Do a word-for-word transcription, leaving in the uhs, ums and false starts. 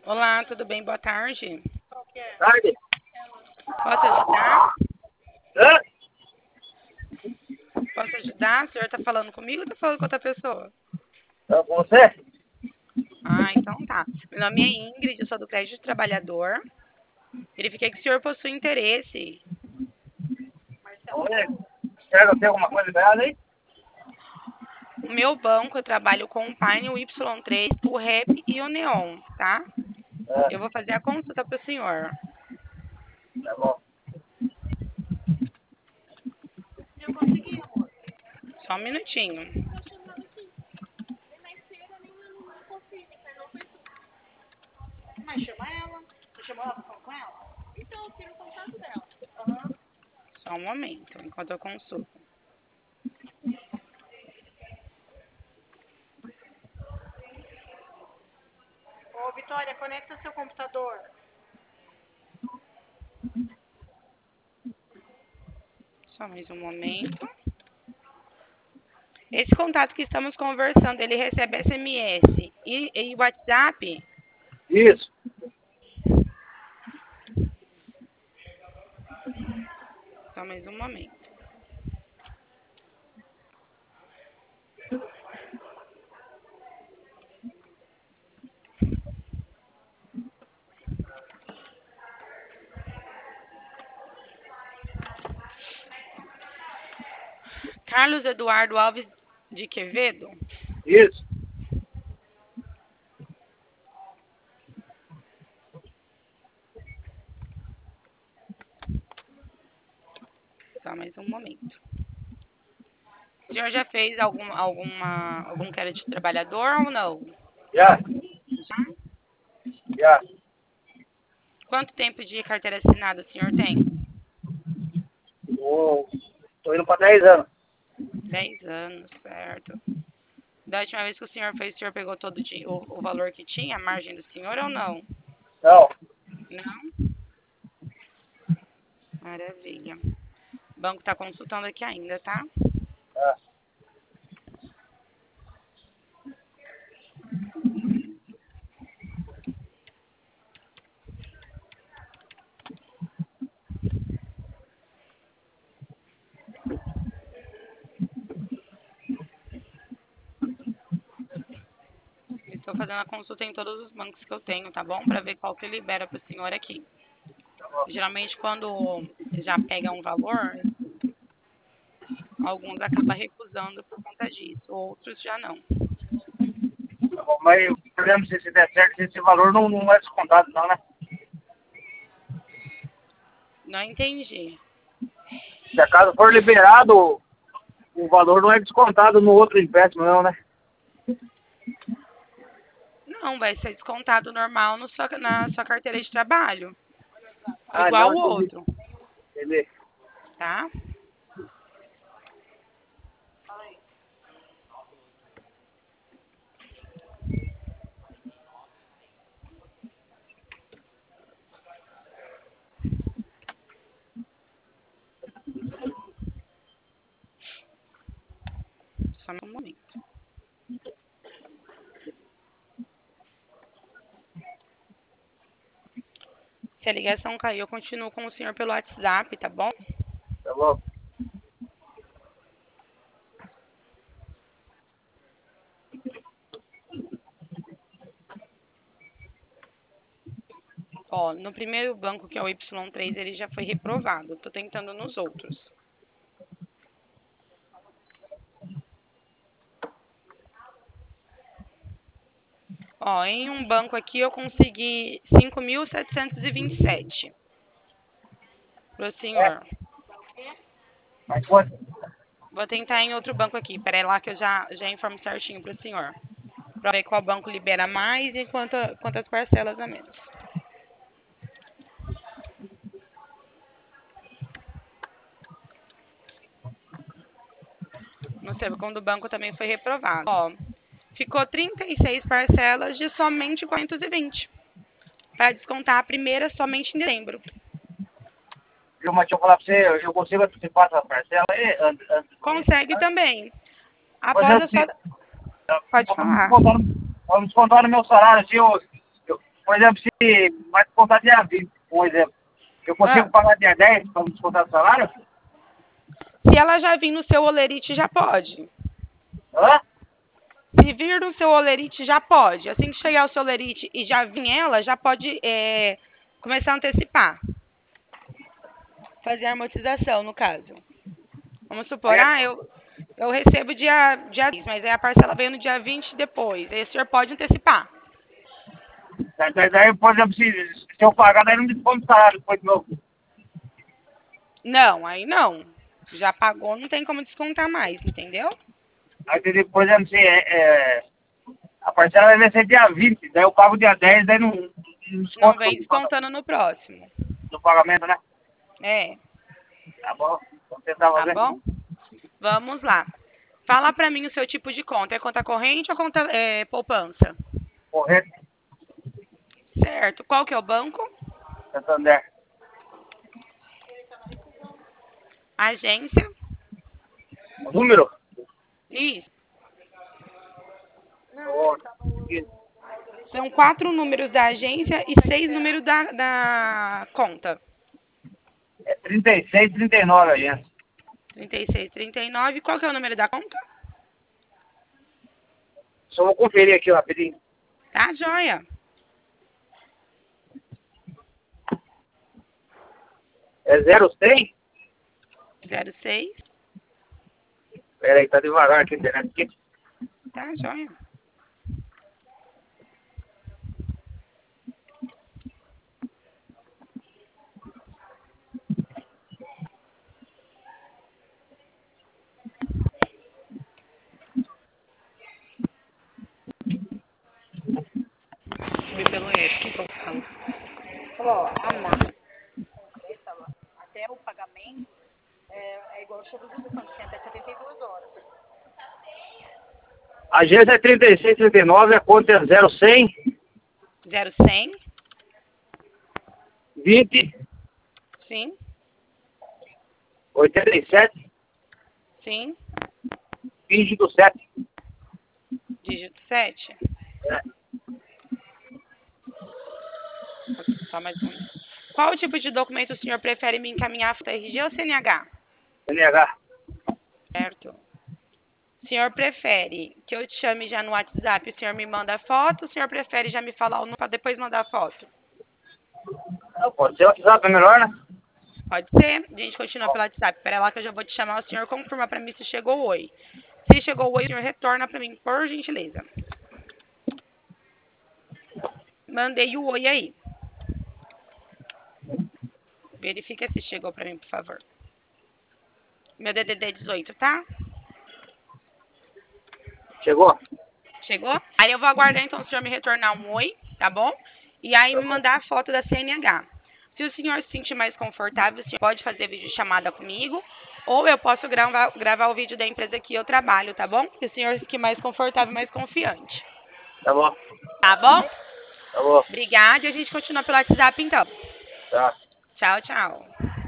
Olá, tudo bem? Boa tarde. Tarde. Posso ajudar? Hã? Posso ajudar? O senhor está falando comigo ou está falando com outra pessoa? É com você? Ah, então tá. Meu nome é Ingrid, eu sou do Crédito Trabalhador. Verifiquei que o senhor possui interesse. Olha, quer ter alguma coisa errada aí? O meu banco, eu trabalho com o Pine, o Y três, o Rap e o Neon, tá? É, Eu vou fazer a consulta para o senhor. tá bom. Só um minutinho. Mas chama ela. Você chamou ela pra falar com ela? Então, eu queria o contato dela. Só um momento, enquanto eu consulto. Ô, Vitória, conecta seu computador. Só mais um momento. Esse contato que estamos conversando, ele recebe S M S e, e WhatsApp? Isso. Só mais um momento. Carlos Eduardo Alves de Quevedo? Isso. Só mais um momento. O senhor já fez algum, alguma, algum crédito trabalhador ou não? Já. Já? Já. Quanto tempo de carteira assinada o senhor tem? Tô, tô indo pra dez anos. Dez anos, certo. Da última vez que o senhor fez, o senhor pegou todo o, di- o, o valor que tinha, a margem do senhor ou não? Não. Não? Maravilha. O banco está consultando aqui ainda, tá? É. Estou fazendo a consulta em todos os bancos que eu tenho, tá bom? Para ver qual que libera para o senhor aqui. Tá bom. Geralmente, quando já pega um valor, alguns acabam recusando por conta disso, outros já não. Tá bom. Mas o problema, se se der certo, esse valor não, não é descontado, não, né? Não entendi. Se acaso for liberado, o valor não é descontado no outro empréstimo, não, né? Não, vai ser descontado normal no sua, na sua carteira de trabalho. Ah, Igual não, o entendi. outro, Entendi. tá? Só um momento. Se a ligação cair, eu continuo com o senhor pelo WhatsApp, tá bom? Tá bom. Ó, no primeiro banco, que é o Y três, ele já foi reprovado. Tô tentando nos outros. Ó, em um banco aqui eu consegui cinco mil setecentos e vinte e sete pro É. senhor. Mas quanto? Vou tentar em outro banco aqui. Peraí lá que eu já, já informo certinho pro senhor. Pra ver qual banco libera mais e quanto, quantas parcelas a menos. No segundo banco também foi reprovado. Ó, ficou trinta e seis parcelas de somente quatrocentos e vinte. Para descontar a primeira somente em dezembro. Viu, mas deixa eu falar pra você, eu eu consigo antecipar essa parcela aí? Antes, antes, Consegue antes, também. mas Após a assim, sua... Pode vamos falar. descontar, no- vamos descontar no meu salário, assim, eu, eu, por exemplo, se vai descontar dia vinte, por exemplo, eu consigo Ah. pagar dia dez para descontar o salário? Se ela já vir no seu olerite, já pode. Hã? Se vir no seu olerite, já pode. Assim que chegar o seu olerite e já vir ela, já pode é, começar a antecipar. Fazer a amortização, no caso. Vamos supor, É. ah, eu, eu recebo dia, dia dez, mas aí a parcela veio no dia vinte depois. Aí o senhor pode antecipar. Daí, daí, por exemplo, se, se eu pagar, daí não desconto o salário depois de novo. Não, aí não. Já pagou, não tem como descontar mais, entendeu? Aí, por exemplo, se é, é, a parcela vai ser dia vinte, daí eu pago dia dez, daí não, não Não desconto vem no, descontando no próximo. no pagamento, né? É, Tá bom, vamos tentar tá fazer. bom? Vamos lá. Fala pra mim o seu tipo de conta. É conta corrente ou conta é, poupança? Correto, Certo. Qual que é o banco? Santander. Agência? O número? Isso. Ó, São quatro números da agência e seis números da, da conta. é trinta e seis, trinta e nove, agência. trinta e seis, trinta e nove. Qual que é o número da conta? Só vou conferir aqui rapidinho. Tá, joia. É zero cem? zero seis. Pera aí, tá devagar aqui a internet. Aqui. Tá, joia. Pelo erro, o que que eu falo? Falou, ó, amor. Até o pagamento é, é igual o show do Dudu, tem até setenta e duas horas. A agência é trinta e seis, trinta e nove, a conta é zero cem, zero cem. vinte, Sim, oitenta e sete, sim. dígito sete. Dígito sete. É, Só mais um. Qual tipo de documento o senhor prefere me encaminhar? R G ou C N H? N H. Certo. O senhor prefere que eu te chame já no WhatsApp e o senhor me manda a foto? O senhor prefere já me falar o número para depois mandar a foto? Ah, pode ser o WhatsApp, é melhor, né? Pode ser. A gente continua pelo WhatsApp. Pera lá que eu já vou te chamar. O senhor confirma para mim se chegou o oi. Se chegou o oi, o senhor retorna para mim, por gentileza. Mandei o oi aí. Verifica se chegou para mim, por favor. Meu D D D é dezoito, tá? Chegou? Chegou? Aí eu vou aguardar então o senhor me retornar um oi, tá bom? E aí me mandar a foto da C N H. Se o senhor se sentir mais confortável, o senhor pode fazer videochamada comigo, ou eu posso gravar, gravar o vídeo da empresa que eu trabalho, tá bom? Se o senhor fique mais confortável, mais confiante. Tá bom. Tá bom? Tá bom. Obrigada e a gente continua pelo WhatsApp então. Tá. Tchau, tchau.